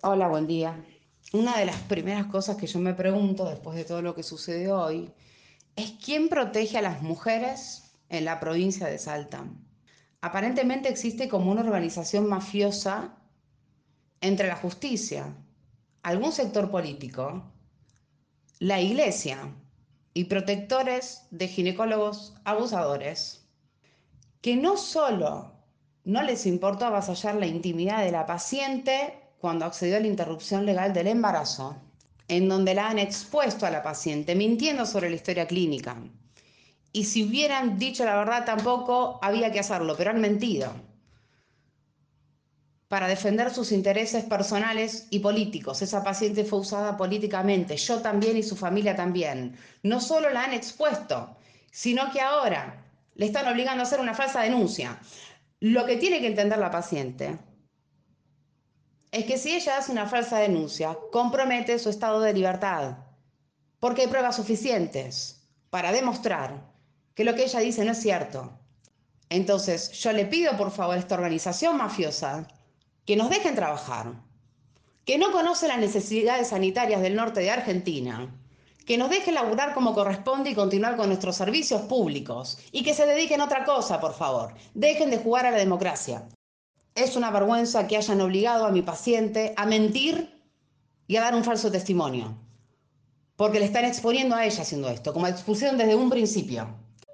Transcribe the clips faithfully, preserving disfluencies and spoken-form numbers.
Hola, buen día. Una de las primeras cosas que yo me pregunto después de todo lo que sucedió hoy es quién protege a las mujeres en la provincia de Salta. Aparentemente existe como una organización mafiosa entre la justicia, algún sector político, la iglesia y protectores de ginecólogos abusadores, que no solo no les importó avasallar la intimidad de la paciente cuando accedió a la interrupción legal del embarazo, en donde la han expuesto a la paciente, mintiendo sobre la historia clínica. Y si hubieran dicho la verdad tampoco había que hacerlo, pero han mentido para defender sus intereses personales y políticos. Esa paciente fue usada políticamente, yo también y su familia también. No solo la han expuesto, sino que ahora le están obligando a hacer una falsa denuncia. Lo que tiene que entender la paciente es que si ella hace una falsa denuncia, compromete su estado de libertad, porque hay pruebas suficientes para demostrar que lo que ella dice no es cierto. Entonces, yo le pido por favor a esta organización mafiosa que nos dejen trabajar, que no conoce las necesidades sanitarias del norte de Argentina, que nos dejen laburar como corresponde y continuar con nuestros servicios públicos, y que se dediquen a otra cosa, por favor. Dejen de jugar a la democracia. Es una vergüenza que hayan obligado a mi paciente a mentir y a dar un falso testimonio, porque le están exponiendo a ella haciendo esto, como expusieron desde un principio.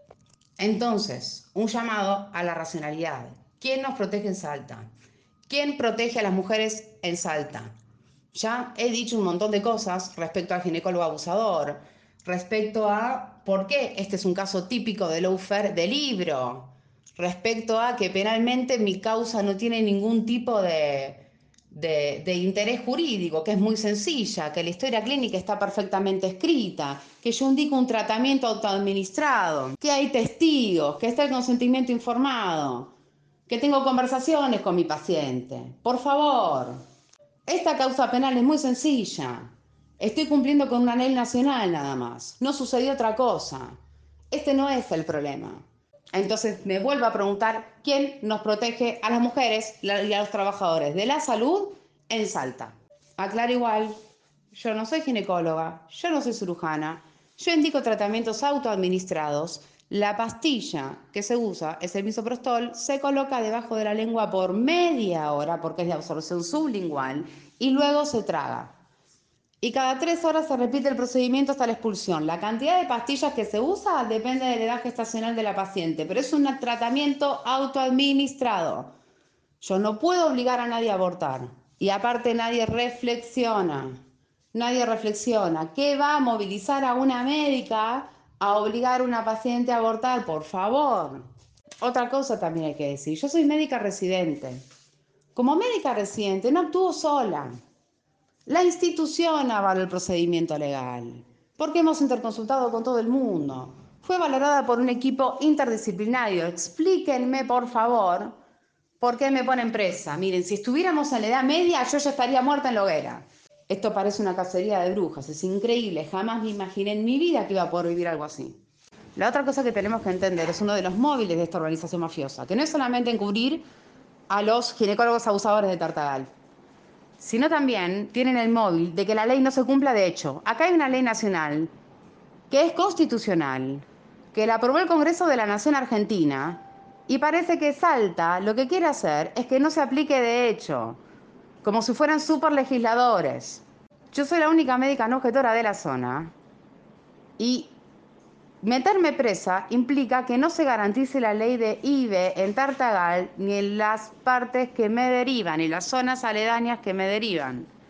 Entonces, un llamado a la racionalidad. ¿Quién nos protege en Salta? ¿Quién protege a las mujeres en Salta? Ya he dicho un montón de cosas respecto al ginecólogo abusador, respecto a por qué este es un caso típico de lawfare de libro, respecto a que penalmente mi causa no tiene ningún tipo de, de, de interés jurídico, que es muy sencilla, que la historia clínica está perfectamente escrita, que yo indico un tratamiento autoadministrado, que hay testigos, que está el consentimiento informado, que tengo conversaciones con mi paciente. Por favor, esta causa penal es muy sencilla. Estoy cumpliendo con una ley nacional nada más. No sucedió otra cosa. Este no es el problema. Entonces me vuelvo a preguntar quién nos protege a las mujeres y a los trabajadores de la salud en Salta. Aclaro igual, yo no soy ginecóloga, yo no soy cirujana, yo indico tratamientos autoadministrados. La pastilla que se usa es el misoprostol, se coloca debajo de la lengua por media hora porque es de absorción sublingual y luego se traga. Y cada tres horas se repite el procedimiento hasta la expulsión. La cantidad de pastillas que se usa depende de la edad gestacional de la paciente, pero es un tratamiento autoadministrado. Yo no puedo obligar a nadie a abortar. Y aparte nadie reflexiona. Nadie reflexiona. ¿Qué va a movilizar a una médica a obligar a una paciente a abortar? Por favor. Otra cosa también hay que decir. Yo soy médica residente. Como médica residente no actúo sola. La institución avaló el procedimiento legal, porque hemos interconsultado con todo el mundo. Fue valorada por un equipo interdisciplinario. Explíquenme, por favor, por qué me ponen presa. Miren, si estuviéramos en la Edad Media, yo ya estaría muerta en la hoguera. Esto parece una cacería de brujas, es increíble. Jamás me imaginé en mi vida que iba a poder vivir algo así. La otra cosa que tenemos que entender es uno de los móviles de esta organización mafiosa, que no es solamente encubrir a los ginecólogos abusadores de Tartagal, sino también tienen el móvil de que la ley no se cumpla de hecho. Acá hay una ley nacional que es constitucional, que la aprobó el Congreso de la Nación Argentina, y parece que Salta lo que quiere hacer es que no se aplique de hecho, como si fueran super legisladores. Yo soy la única médica no objetora de la zona y meterme presa implica que no se garantice la ley de I V E en Tartagal ni en las partes que me derivan y las zonas aledañas que me derivan.